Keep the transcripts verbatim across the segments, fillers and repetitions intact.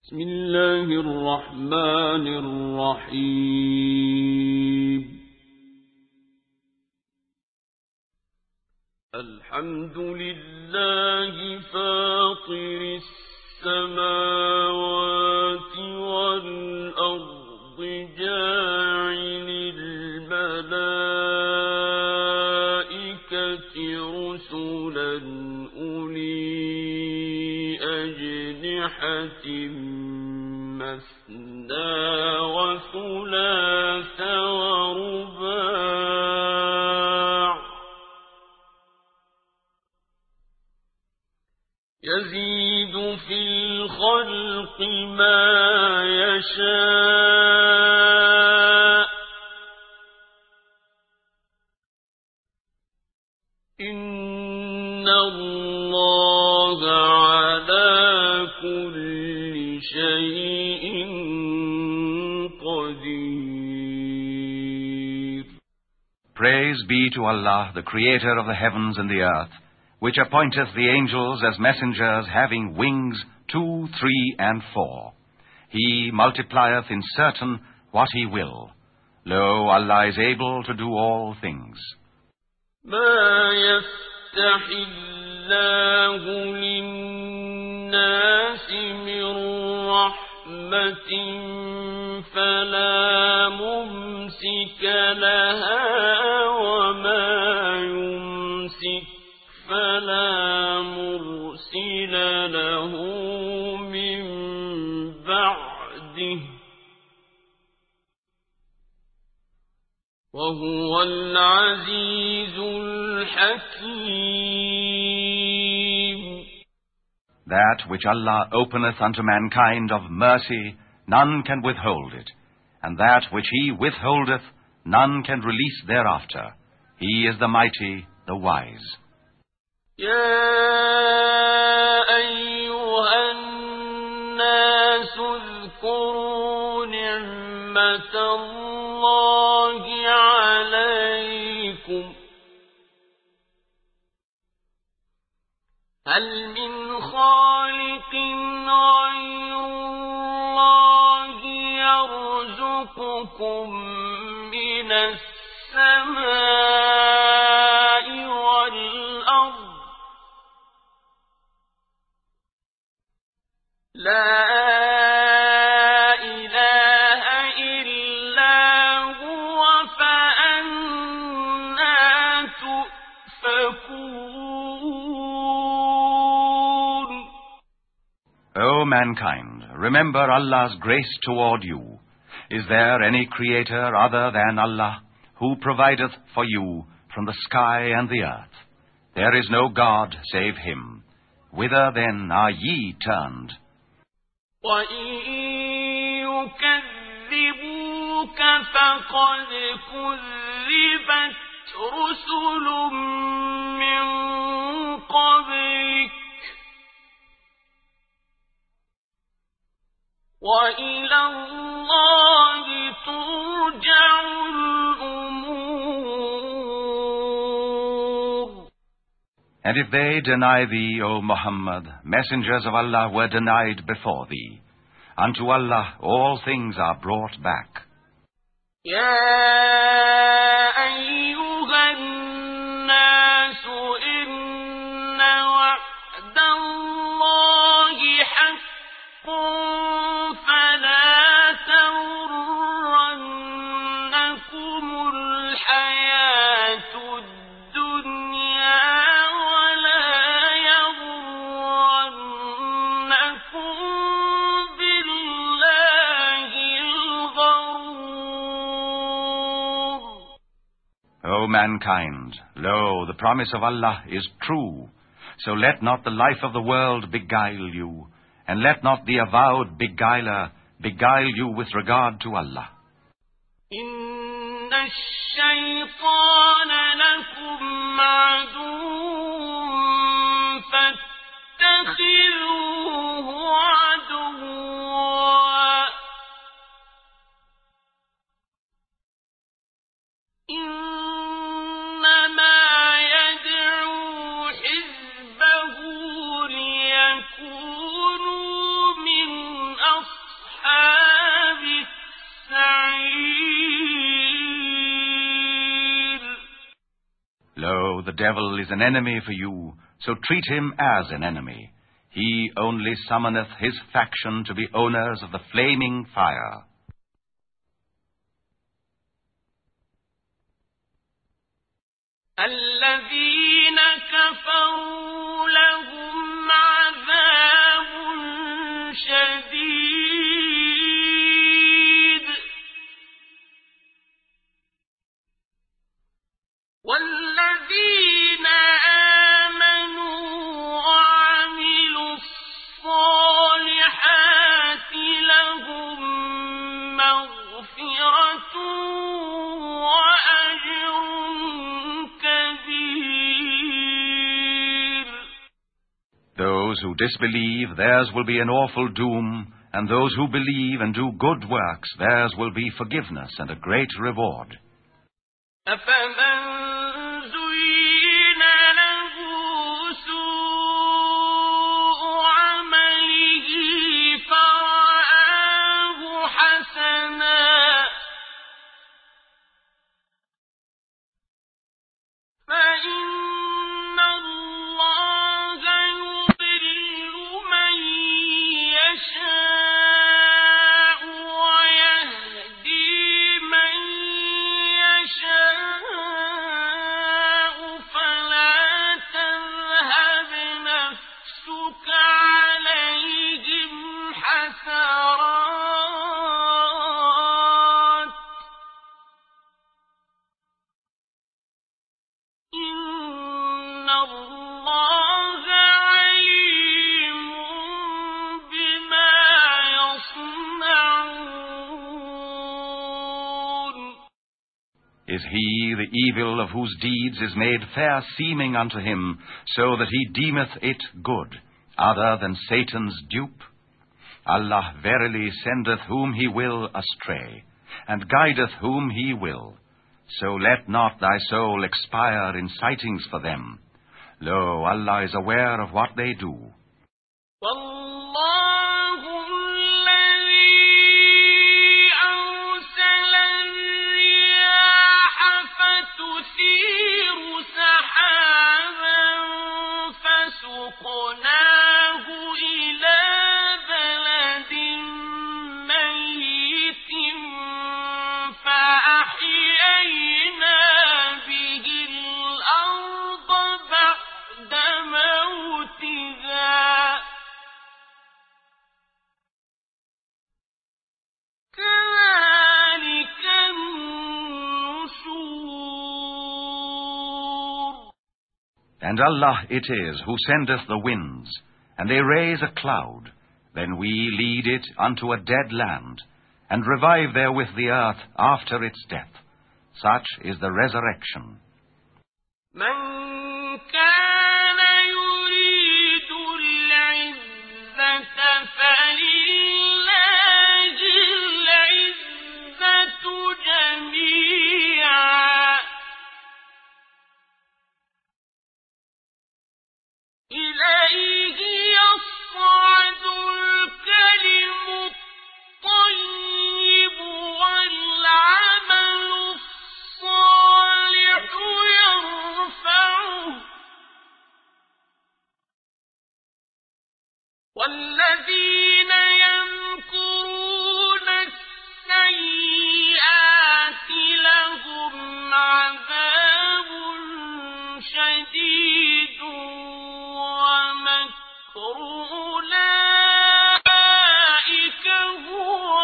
بسم الله الرحمن الرحيم الحمد لله فاطر السماوات والأرض جاعل الملائكة رسلا أولي أجنحة مثنى وثلاث ورباع يزيد في الخلق ما يشاء إن الله على كل شيء قدير. Praise be to Allah, the Creator of the heavens and the earth, which appointeth the angels as messengers having wings two, three, and four. He multiplieth in certain what he will. Lo, Allah is able to do all things. ما يفتح الله للناس من رحمة فلا ممسك لها وما يمسك فلا مرسل له من بعده وهو العزيز الحكيم. That which Allah openeth unto mankind of mercy, none can withhold it, and that which He withholdeth, none can release thereafter. He is the mighty, the wise. يا أيها الناس اذكروا نعمة الله عليكم هل من خالق غير الله يرزقكم من السماء والأرض لا إله إلا هو فأنى تؤفكون. O mankind, remember Allah's grace toward you. Is there any creator other than Allah, who provideth for you from the sky and the earth? There is no God save Him. Whither then are ye turned? وَإِن يُكَذِّبُوكَ فَقَدْ كُذِّبَتْ رُسُلٌ مِّن قَبْلِكَ وَإِلَى اللَّهِ تُرْجَعُ الْأُمُورُ. And if they deny thee, O Muhammad, messengers of Allah were denied before thee. Unto Allah all things are brought back. يا أيها الناس إن وعد الله حق فلا تغرنكم الحياة الدنيا ولا يغرنكم بالله الغرور. O mankind, lo, the promise of Allah is true. So let not the life of the world beguile you, and let not the avowed beguiler beguile you with regard to Allah. إن الشيطان لكم عدو فاتخذوه عدوا إنما يدعو حزبه ليكونوا من أصحاب devil is an enemy for you, so treat him as an enemy. He only summoneth his faction to be owners of the flaming fire. الذين كفروا لهم عذاب شديد والذين آمنوا وعملوا الصالحات لهم مغفرة وأجر كبير. Those who disbelieve, theirs will be an awful doom, and those who believe and do good works, theirs will be forgiveness and a great reward. أفمن زين له سوء عمله فرآه حسنا فإن الله يضل من يشاء ويهدي من يشاء فلا تذهب نفسك عليهم حسرات إن الله عليم بما يصنعون. Is he the evil of whose deeds is made fair seeming unto him, so that he deemeth it good, other than Satan's dupe? Allah verily sendeth whom he will astray, and guideth whom he will. So let not thy soul expire in sightings for them. Lo, Allah is aware of what they do. والله الذي أرسل الرياح فتثير سحابا فسقناه إلى بلد ميت فأحيينا به الأرض بعد موتها كذلك النشور. And Allah it is who sendeth the winds, and they raise a cloud. Then we lead it unto a dead land, and revive therewith the earth after its death. Such is the resurrection. من كان يريد العزة فلله العزة جميعا إليه يصعد الكلم الطيب والعمل الصالح يرفعه والذين يمكرون السيئات لهم عذاب شديد ومكر أولئك هو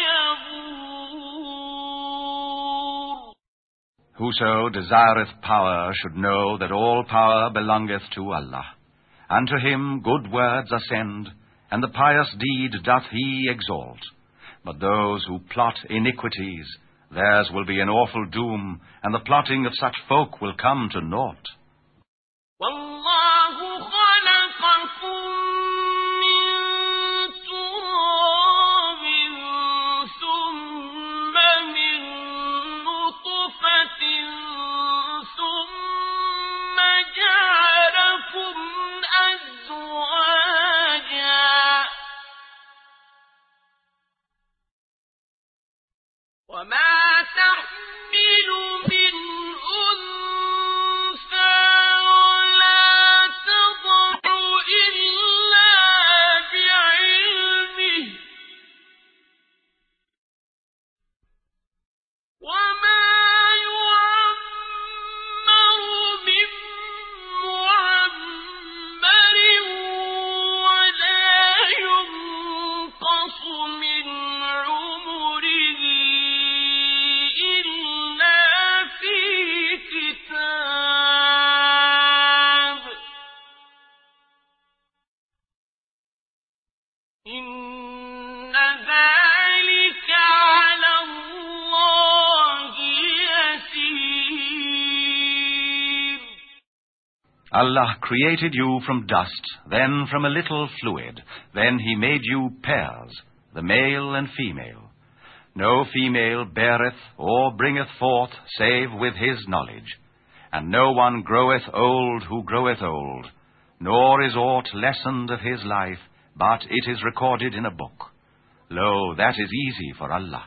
يبور. Whoso desireth power should know that all power belongeth to Allah. Unto him good words ascend, and the pious deed doth he exalt. But those who plot iniquities, theirs will be an awful doom, and the plotting of such folk will come to naught. والله خلقكم من تراب ثم من نطفة ثم جعلكم أزواجا وما تحمل من أنثى Allah created you from dust, then from a little fluid. Then he made you pairs, the male and female. No female beareth or bringeth forth save with his knowledge. And no one groweth old who groweth old, nor is aught lessened of his life, but it is recorded in a book. Lo, that is easy for Allah.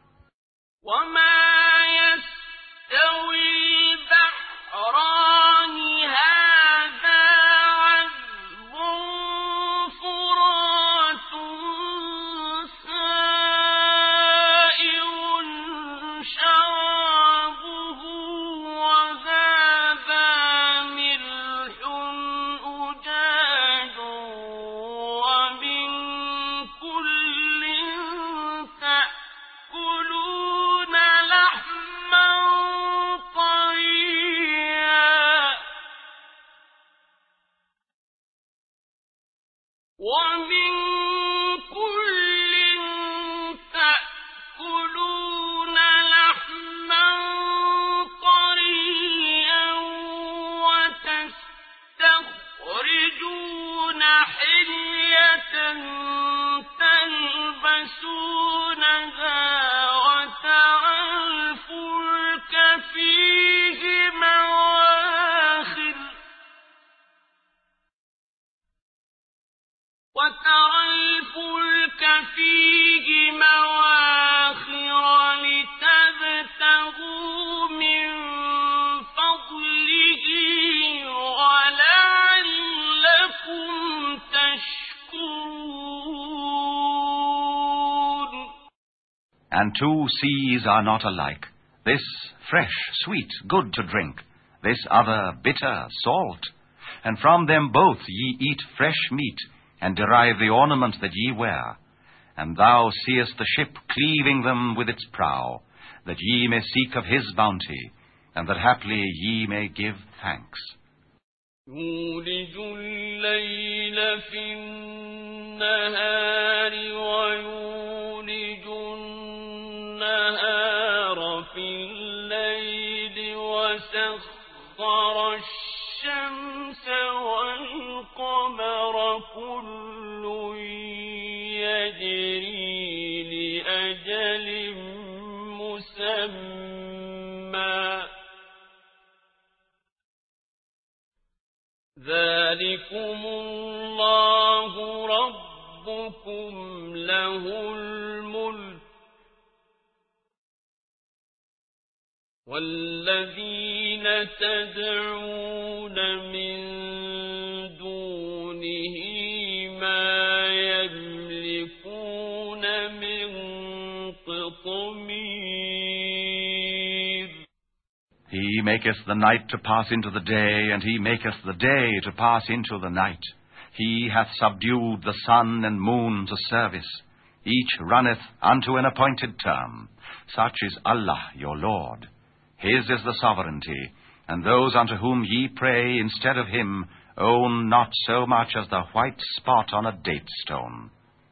وترى الفلك فيه مواخر لتبتغوا من فضله ولعلكم تشكرون. And two seas are not alike. This fresh, sweet, good to drink. This other bitter, salt. And from them both ye eat fresh meat, and derive the ornament that ye wear. And thou seest the ship cleaving them with its prow, that ye may seek of his bounty, and that haply ye may give thanks. يولج الليل في النهار ويولج النهار في الليل وسخر الشمس والقمر كل يجري لأجل مسمى ذلكم الله ربكم له الملك والذين تدعون من دونه ما يملكون من قطمير. He maketh the night to pass into the day, and he maketh the day to pass into the night. He hath subdued the sun and moon to service. Each runneth unto an appointed term. Such is Allah your Lord. His is the sovereignty, and those unto whom ye pray instead of him own not so much as the white spot on a date stone.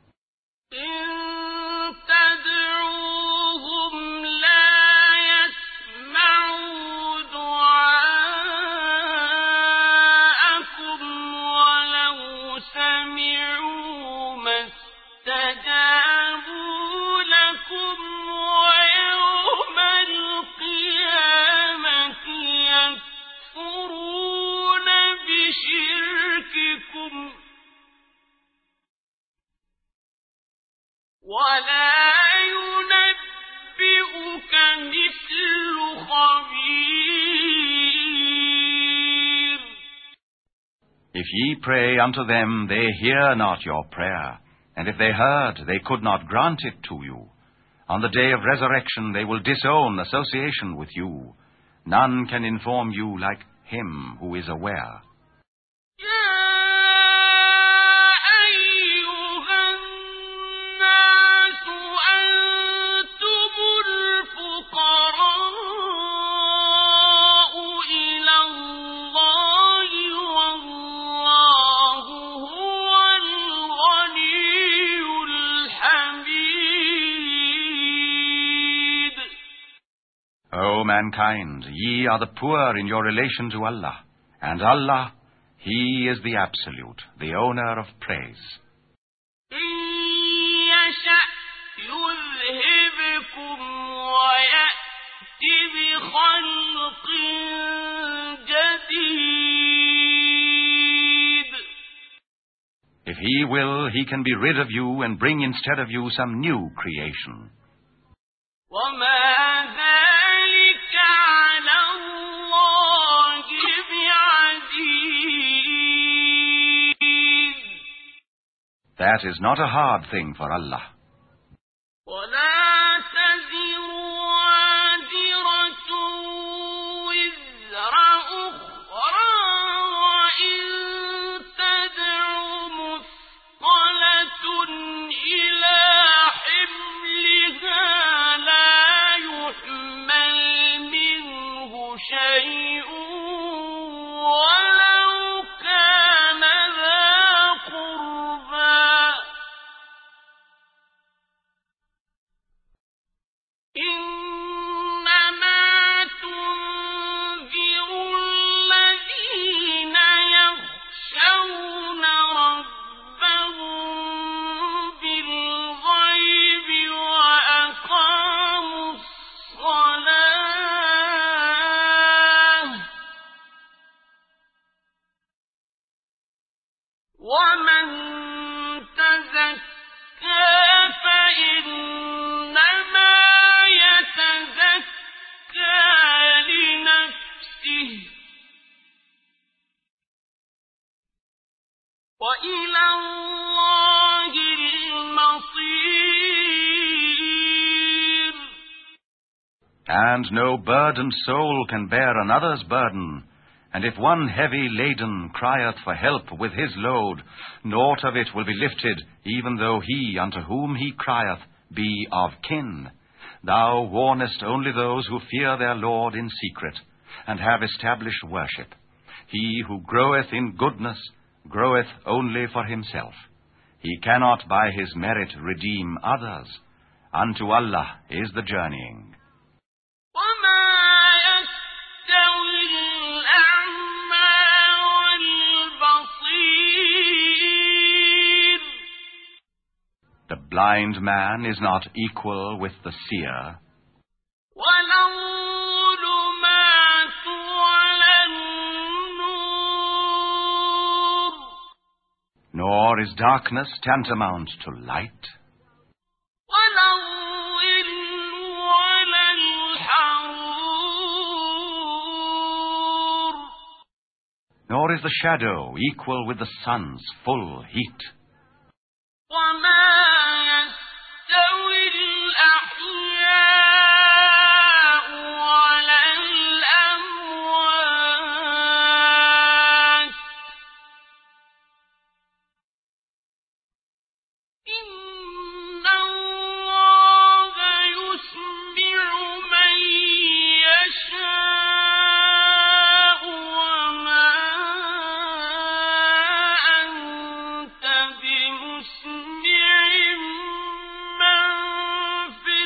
ولا ينبئك مثل خبير. If ye pray unto them, they hear not your prayer, and if they heard, they could not grant it to you. On the day of resurrection they will disown association with you. None can inform you like him who is aware. O mankind, ye are the poor in your relation to Allah, and Allah, He is the Absolute, the owner of praise. إن يشأ يذهبكم ويأت بخلق جديد. If he will, he can be rid of you and bring instead of you some new creation. وما ذلك على الله بعزيز. That is not a hard thing for Allah. ولا تزر وازرة وزر أخرى وإن تدع مثقلة إلى حملها لا يحمل منه شيء ولو كان ذا قربى. إنما تنذر الذين يخشون ربهم بالغيب وأقاموا الصلاة ومن تزكى فإنما يتزكى لنفسه وإلى الله المصير. And no burdened soul can bear another's burden. And if one heavy laden crieth for help with his load, naught of it will be lifted, even though he unto whom he crieth be of kin. Thou warnest only those who fear their Lord in secret, and have established worship. He who groweth in goodness groweth only for himself. He cannot by his merit redeem others. Unto Allah is the journeying. وما يستوي الأعمى والبصير. The blind man is not equal with the seer, ولا الظلمات ولا النور. nor is darkness tantamount to light, ولا الظل ولا الحرور. nor is the shadow equal with the sun's full heat. وما يستوي الأحياء ولا الأموات. إن الله يسمع من يشاء وما أنت بمسمع من في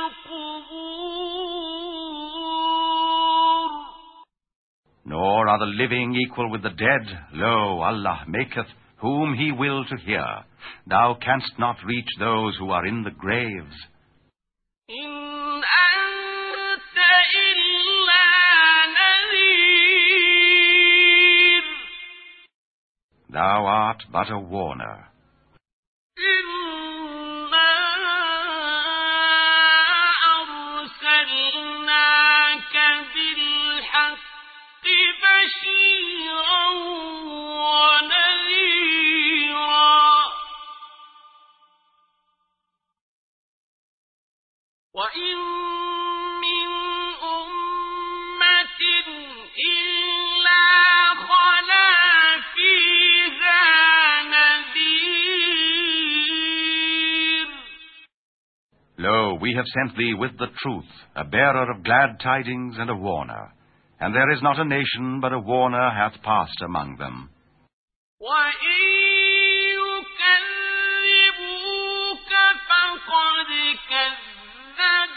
القبور. Nor are the living equal with the dead. Lo, Allah maketh whom he will to hear. Thou canst not reach those who are in the graves. إن أنت إلا نذير. Thou art but a warner. إنا أرسلناك بالحق بشيرا ونذيرا. وإن من أمة إلا خلا فيها نذير. Lo, we have sent thee with the truth, a bearer of glad tidings and a warner. And there is not a nation but a warner hath passed among them. وإن يكذبوك فقد كذب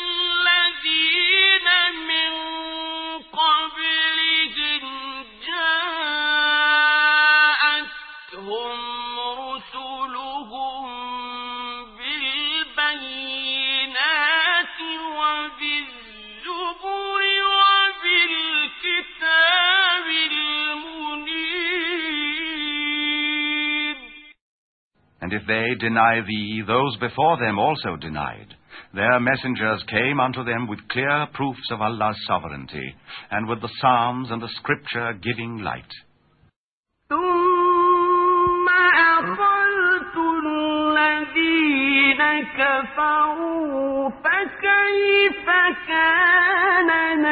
الذين من قبلهم جاءوا if they deny thee, those before them also denied. Their messengers came unto them with clear proofs of Allah's sovereignty, and with the Psalms and the Scripture giving light. ثم أخذت الذين كفروا فكيف كان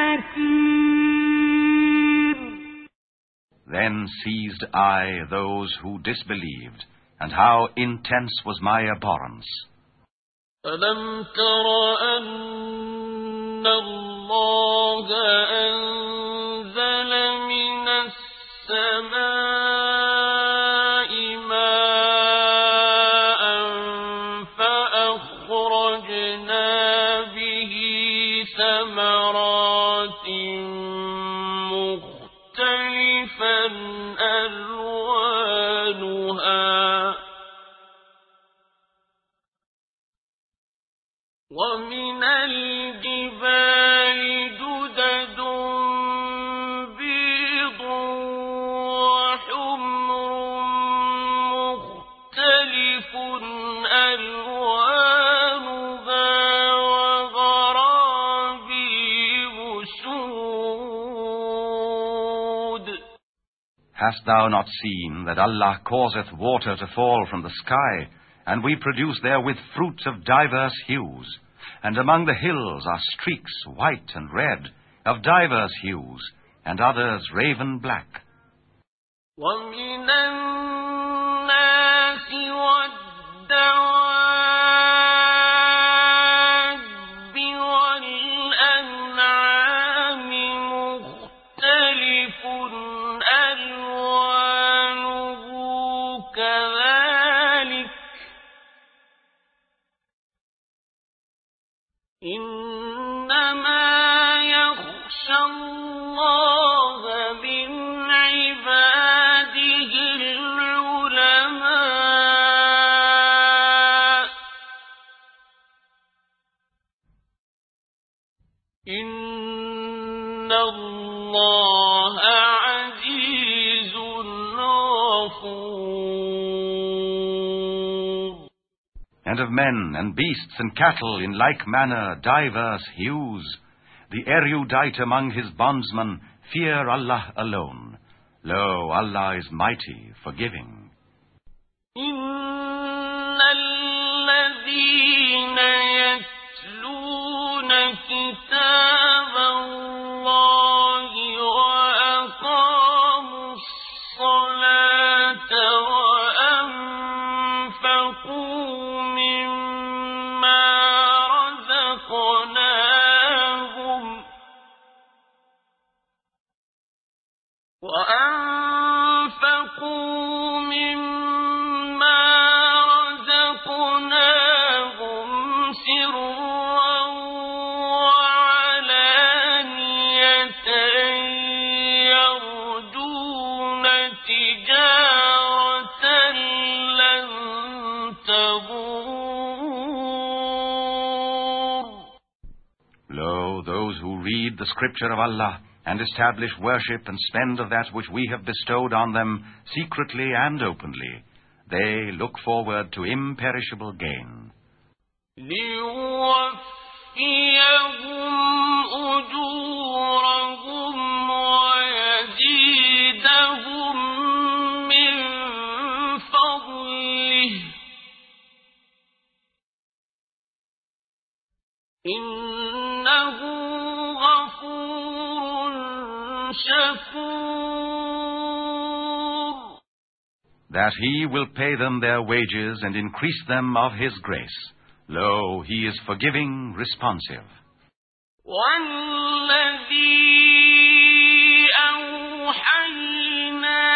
نكير. Then seized I those who disbelieved, and how intense was my abhorrence. ألم تر أن الله أنزل من السماء ماء فأخرجنا به ثمرات مختلفا ألوانها ومن الجبال جدد بيض وحمر مختلف ألوانها وغرابيب سود. Hast thou not seen that Allah causeth water to fall from the sky, and we produce therewith fruits of diverse hues? And among the hills are streaks white and red, of diverse hues, and others raven black. وَمِنَ النَّاسِ وَالدَّوَابِّ وَالْأَنْعَامِ مُخْتَلِفٌ أَلْوَانُهُ كَذَلِكَ إِنَّمَا يَخْشَى اللَّهَ مِنْ عِبَادِهِ الْعُلَمَاءُ إِنَّ اللَّهَ عَزِيزٌ غَفُورٌ. And of men and beasts and cattle in like manner diverse hues. The erudite among his bondsmen fear Allah alone. Lo, Allah is mighty, forgiving. إِنَّ الَّذِينَ يَتْلُونَ كِتَابَ اللَّهِ وَأَقَامُوا الصَّلَاةَ وَأَنفَقُوا مِمَّا رَزَقْنَاهُمْ وَأَنفَقُوا مِمَّا رَزَقْنَاهُمْ سِرًّا وَعَلَانِيَةً يَرْجُونَ تِجَارَةً لَّن تَبُورَ. Lo, those who read the scripture of Allah and establish worship and spend of that which we have bestowed on them secretly and openly, they look forward to imperishable gain. لِيُوَفِّيَهُمْ أُجُورَهُمْ وَيَزِيدَهُم مِّن فَضْلِهِ إِنَّهُ غَفُورٌ شَكُورٌ. That He will pay them their wages and increase them of His grace. Lo, He is forgiving, responsive. وَالَّذِي أَوْحَيْنَا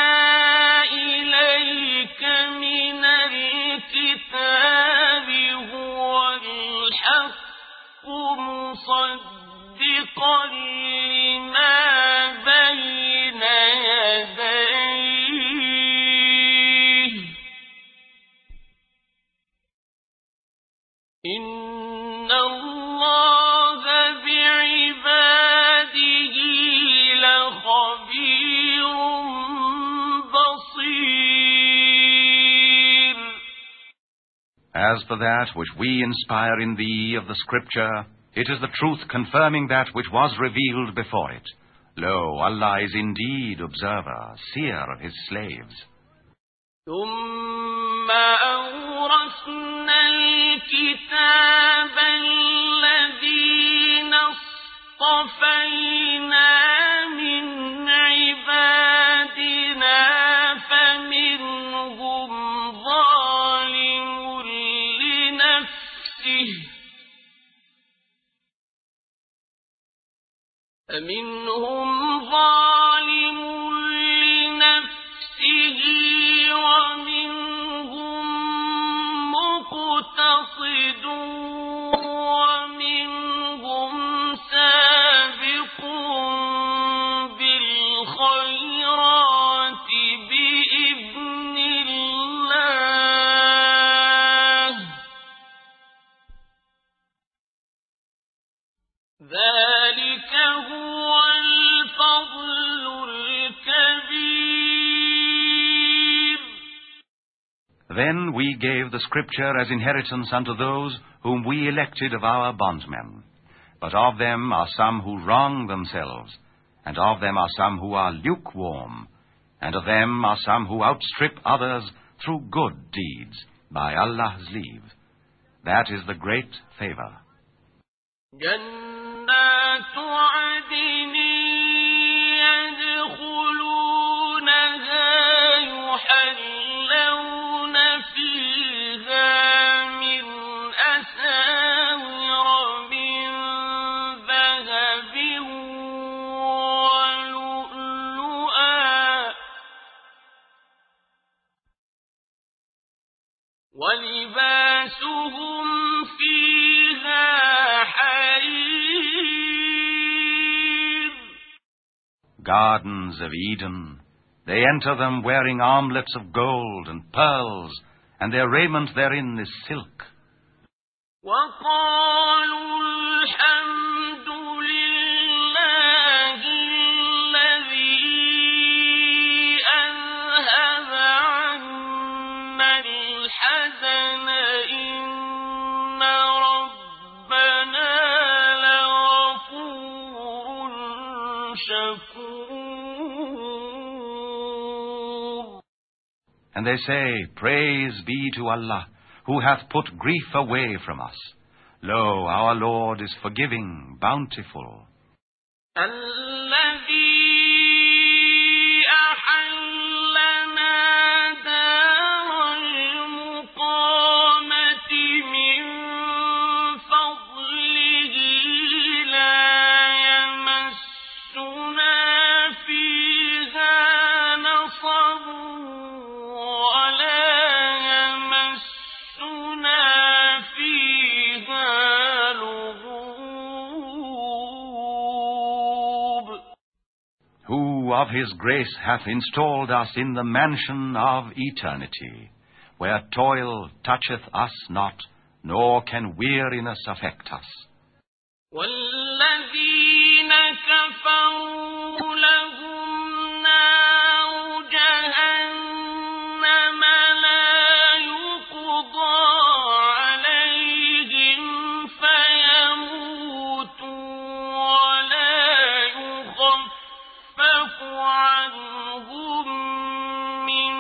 إِلَيْكَ مِنَ الْكِتَابِ هُوَ الْحَقُّ مُصَدِّقًا لِمَا بَيْنَ يَدَيْهِ إِنَّ اللَّهَ بِعِبَادِهِ لَخَبِيرٌ بَصِيرٌ. As for that which we inspire in thee of the Scripture, it is the truth confirming that which was revealed before it. Lo, Allah is indeed observer, seer of his slaves. ثم أورثنا الكتاب الذين اصطفينا من عبادنا فمنهم ظالم لنفسه فمنهم ظالم لنفسه ومنهم مقتصد ومنهم سابق بالخيرات بإذن الله ذلك هو الفضل الكبير. Then we gave the Scripture as inheritance unto those whom we elected of our bondmen. But of them are some who wrong themselves, and of them are some who are lukewarm, and of them are some who outstrip others through good deeds, by Allah's leave. That is the great favor. جنات عدن يدخلونها يحلون فيها من أساور من ذهب ولؤلؤا ولباسهم فيها Gardens of Eden, they enter them wearing armlets of gold and pearls, and their raiment therein is silk. وقالوا الحمد لله الذي أذهب عنا الحزن إن ربنا لغفور شكور. And they say, Praise be to Allah, who hath put grief away from us. Lo, our Lord is forgiving, bountiful. Of his grace hath installed us in the mansion of eternity, where toil toucheth us not, nor can weariness affect us. وَالَّذِينَ كَفَرُوا لَهُمْ نَارُ جَهَنَّمَ لَا يُقْضَى عَلَيْهِمْ فَيَمُوتُوا وَلَا يُخَفَّفُ عَنْهُمْ مِنْ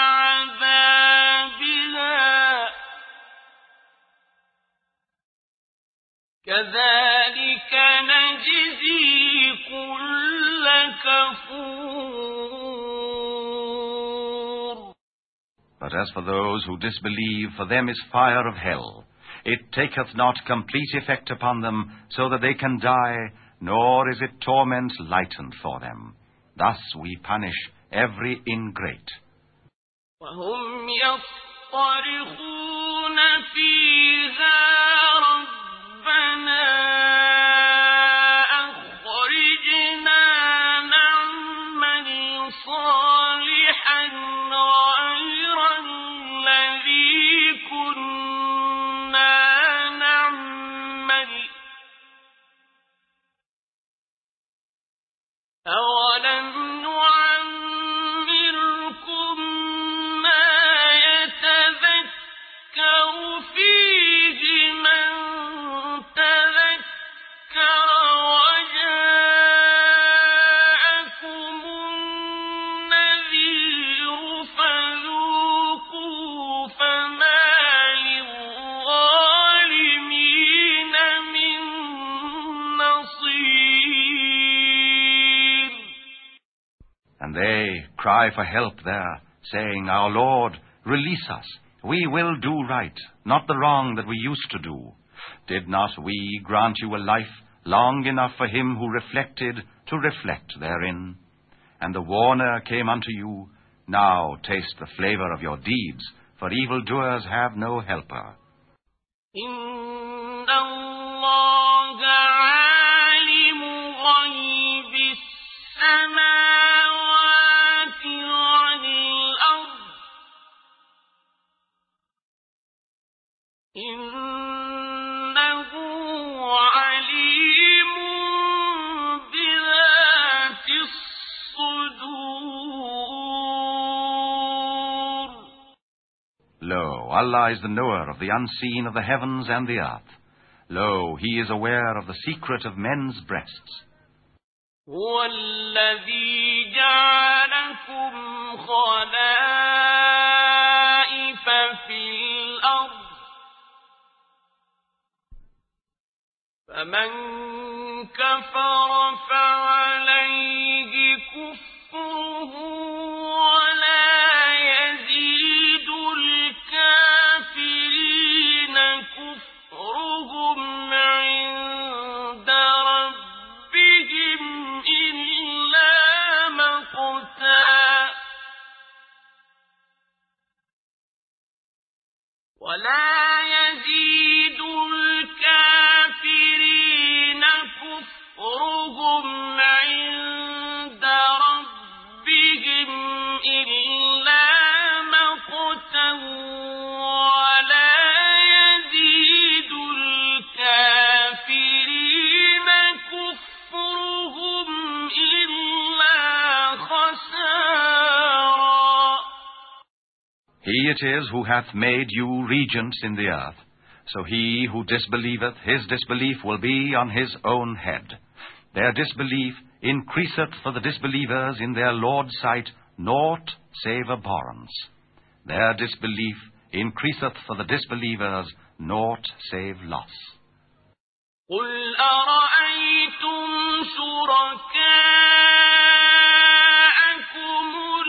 عَذَابِهَا كَذَلِكَ نَجْزِي كُلَّ كَفُورٍ. But as for those who disbelieve, for them is fire of hell. It taketh not complete effect upon them, so that they can die, nor is it torment lightened for them. Thus we punish every ingrate. وَهُمْ يَصْطَرِخُونَ فِيهَا رَبَّنَا أَخْرِجْنَا نَعْمَلْ صَالِحًا غَيْرَ الَّذِي كُنَّا نَعْمَلُ أَوَلَمْ نُعَمِّرْكُم مَّا يَتَذَكَّرُ فِيهِ cry for help there, saying, Our Lord, release us. We will do right, not the wrong that we used to do. Did not we grant you a life long enough for him who reflected to reflect therein? And the warner came unto you. Now taste the flavor of your deeds, for evildoers have no helper. إن الله عالم غيب السماوات والأرض إنه عليم بذات الصدور. Lo, Allah is the knower of the unseen of the heavens and the earth. Lo, he is aware of the secret of men's breasts. هو الذي جعلكم خلائف في الأرض فمن كفر فعليه كفره ولا يزيد الكافرين كفرهم عند ربهم إلا مقتا ولا يزيد الكافرين كفرهم عند ربهم إلا مقتا ولا يزيد الكافرين كفرهم إلا خسارا. He it is who hath made you regents in the earth. So he who disbelieveth, his disbelief will be on his own head. Their disbelief increaseth for the disbelievers in their Lord's sight naught save abhorrence. Their disbelief increaseth for the disbelievers naught save loss. قل أرأيتم شركاءكم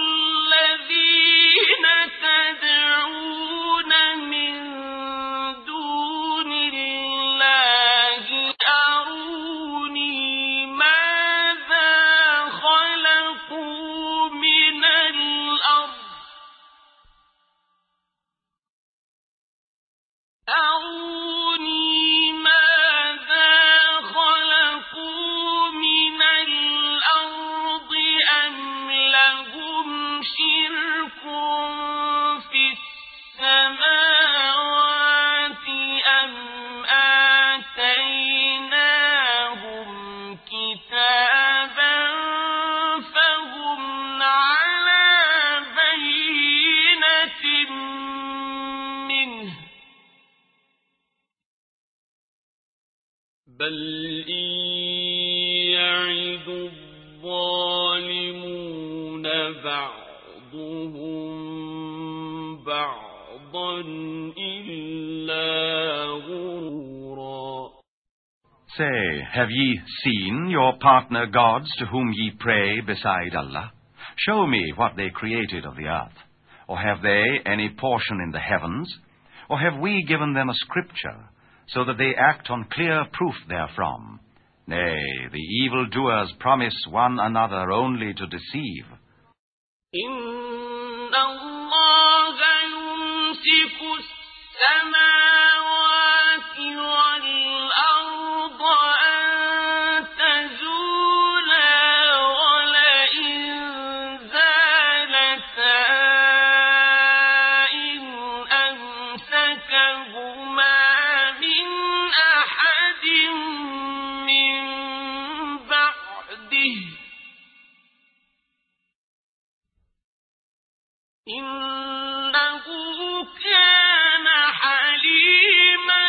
الذين تدعون من دون الله أروني ماذا خلقوا من الأرض أروني ماذا خلقوا من الأرض أم لهم شرك في السماوات أم آتيناهم كتابا فهم على بينة منه بل إن يعد الظالمون بعضهم بعضا إلا غرورا. Say, have ye seen your partner gods to whom ye pray beside Allah? Show me what they created of the earth. Or have they any portion in the heavens? Or have we given them a scripture, so that they act on clear proof therefrom? Nay, the evildoers promise one another only to deceive. إن الله يمسك السماوات والأرض أن تزولا ولئن زالتا إن أمسكهما من أحد من بعده إنه كان حليما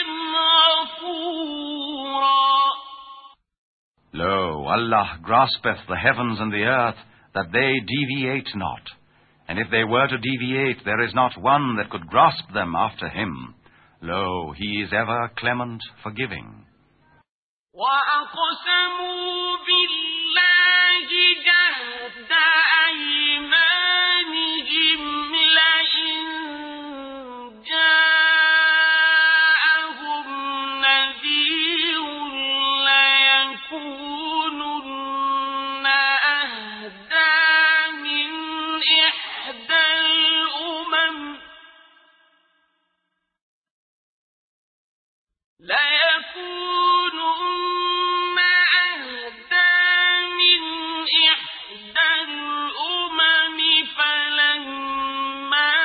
غفورا. Lo, Allah graspeth the heavens and the earth, that they deviate not. And if they were to deviate, there is not one that could grasp them after him. Lo, he is ever clement, forgiving. وأقسموا بالله جهد أيمانهم لَيَكُونُنَّ أَهْدَىٰ مِنْ إِحْدَى الْأُمَمِ فَلَمَّا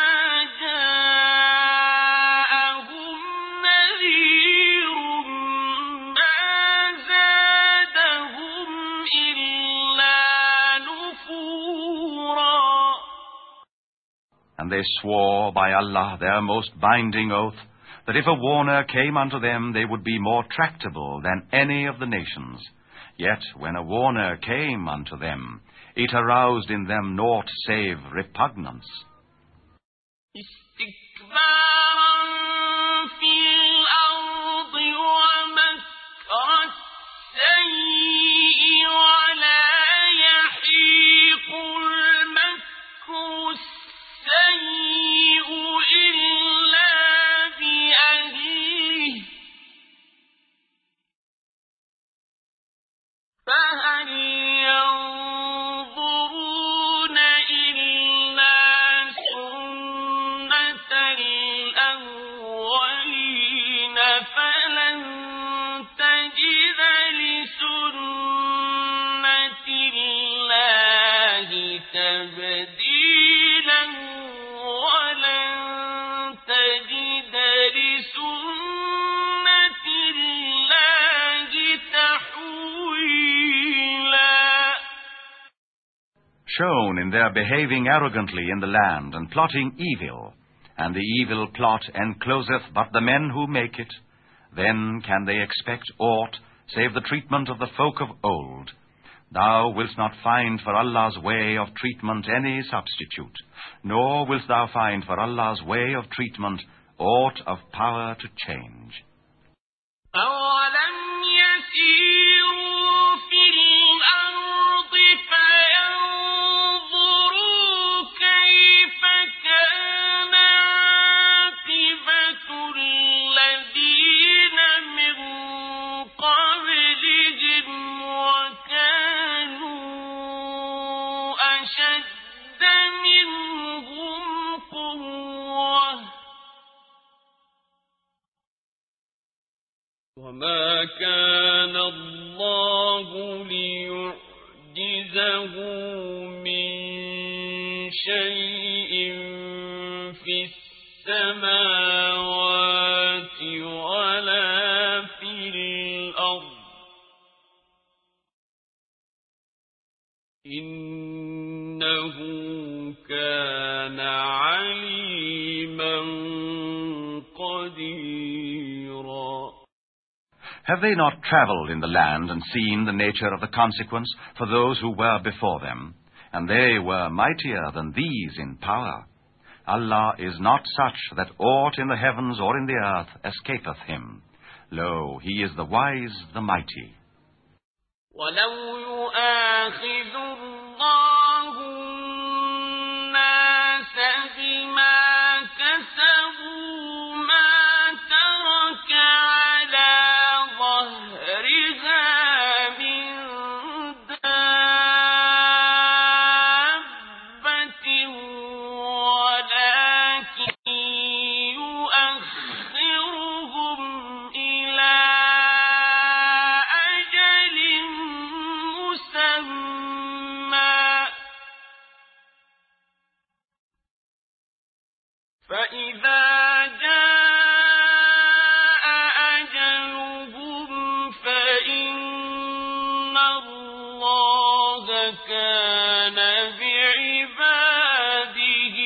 جَاءَهُمْ نَذِيرٌ مَّا زَادَهُمْ إِلَّا نُفُورًا. And they swore by Allah their most binding oath, that if a warner came unto them, they would be more tractable than any of the nations. Yet when a warner came unto them, it aroused in them naught save repugnance. استكبارا في الأرض ومكر السيء ولا يحيق المكر السيء إلا بأهله فهل ينظرون إلا سنة الأولين فلن تجد لسنة الله تبديلا ولن تجد لسنة الله تحويلا. Shown in their behaving arrogantly in the land and plotting evil, and the evil plot encloseth but the men who make it, then can they expect aught save the treatment of the folk of old. Thou wilt not find for Allah's way of treatment any substitute, nor wilt thou find for Allah's way of treatment aught of power to change. أَوَلَمْ يَسِيرُوا فِي الْأَرْضِ فَيَنظُرُوا كَيْفَ كَانَ عَاقِبَةُ الَّذِينَ مِن قَبْلِهِمْ وَكَانُوا أَشَدَّ مِنْهُمْ قُوَّةً وَمَا كَانَ اللَّهُ لِيُعْجِزَهُ مِن شَيْءٍ فِي السَّمَاوَاتِ وَلَا فِي الْأَرْضِ إِنَّهُ كَانَ عَلِيمًا قَدِيرًا. Have they not traveled in the land and seen the nature of the consequence for those who were before them? And they were mightier than these in power. Allah is not such that aught in the heavens or in the earth escapeth him. Lo, he is the wise, the mighty. وَلَوْ يُؤَاخِذُ اللَّهُ النَّاسَ بِمَا كَسَبُوا مَا تَرَكَ عَلَى ظَهْرِهَا مِن دَابَّةٍ وَلَكِن يُؤَخِّرُهُمْ إِلَى أَجَلٍ مُّسَمًّى فَإِذَا جَاءَ أَجَلُهُمْ فَإِنَّ اللَّهَ كَانَ بِعِبَادِهِ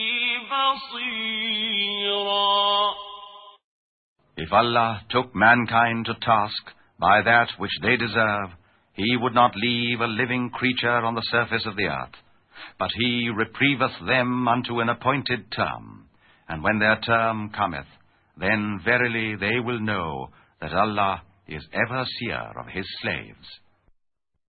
بَصِيرًا. If Allah took mankind to task by that which they deserve, he would not leave a living creature on the surface of the earth, but he reprieveth them unto an appointed term. And when their term cometh, then verily they will know that Allah is ever seer of his slaves.